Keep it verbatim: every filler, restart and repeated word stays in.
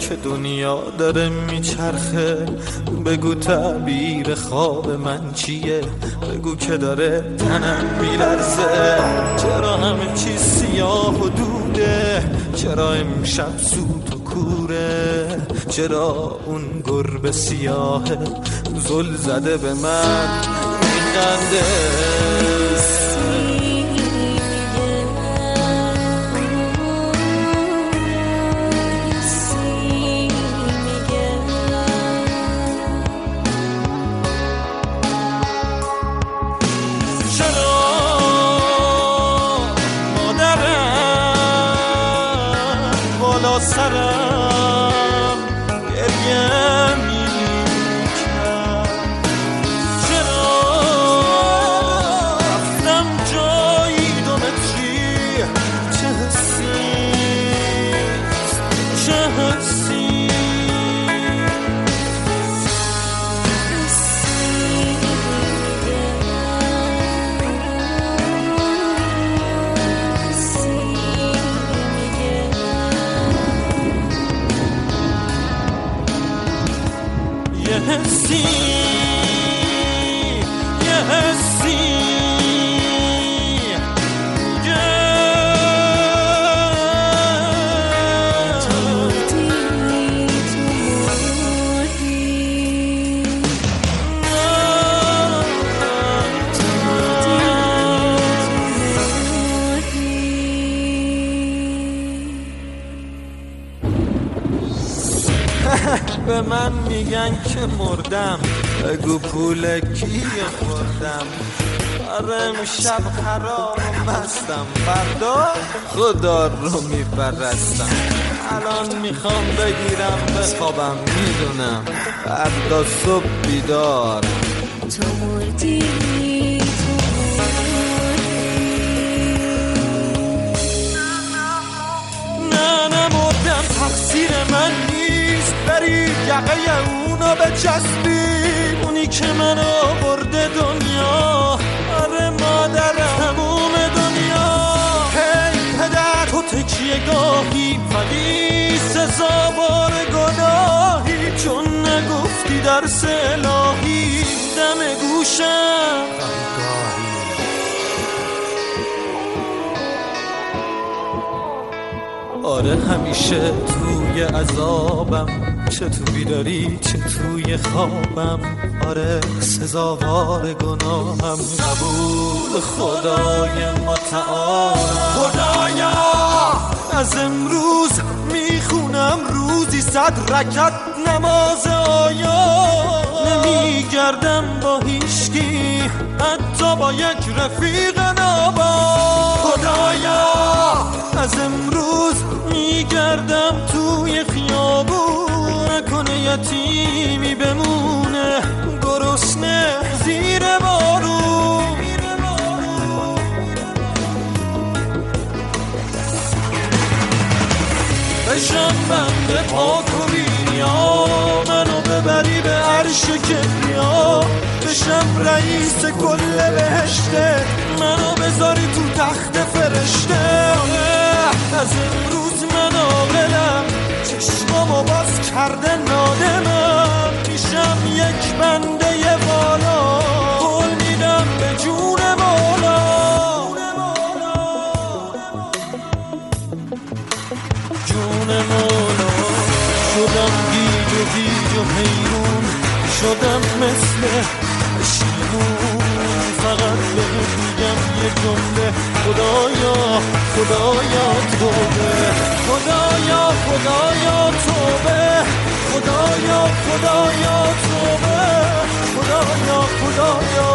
که دنیا داره میچرخه. بگو تعبیر خواب من چیه، بگو که داره تنم میلرزه. چرا همه چیز سیاه و دوده، چرا امشب سوت و کوره، چرا اون گربه سیاهه زل زده به من میخنده. سرم گریه میکرد، چرا رفتم جایی دو متری، چه حسی چه حسی حسی یه حسی به من میگن که مردم، بگو پول کیه خوردم. آره امشب خراب و مستم، فردا خدا رو میپرستم. الان میخوام بگیرم بخوابم، میدونم فردا صبح بیدار. تو مردی تو نه نمردم، تقصیر من نیست. بری یقه اونو بچسبی، اونی که من آورده دنیا. آره مادرم تموم دنیا. هی پدر تو تکیه گاهی، ولی سزاوار گناهی، چون نگفتی درس الهی دم گوشم آره همیشه توی عذابم، چه تو بیداری چه توی خوابم. آره سزاوار گناهم، قبول خدای متعال. خدایا از امروز میخونم روزی صد رکعت نماز آیا. نمیگردم با هیچکی، حتی با یک رفیق نابا. خدایا از امروز میگردم توی خیابون، نکنه یتیمی بمونه گرسنه زیر بارون. بشم بنده پاک و بینیا، منو ببری به عرش کبریا. بشم رئیس کل بهشته، منو بذاری تو تخت فرشته. از امروز من عاقلم، چشمامو باز کرده نادمم. میشم یک بنده ی بالا، قول میدم به جون مولا. جون مولا شدم گیج و گیج و حیرون، شدم مثل پشیمون. فقط بهت میگم یه جمله، خدایا خدایا توبه. خدایا خدایا توبه. خدایا خدایا توبه. خدایا خدایا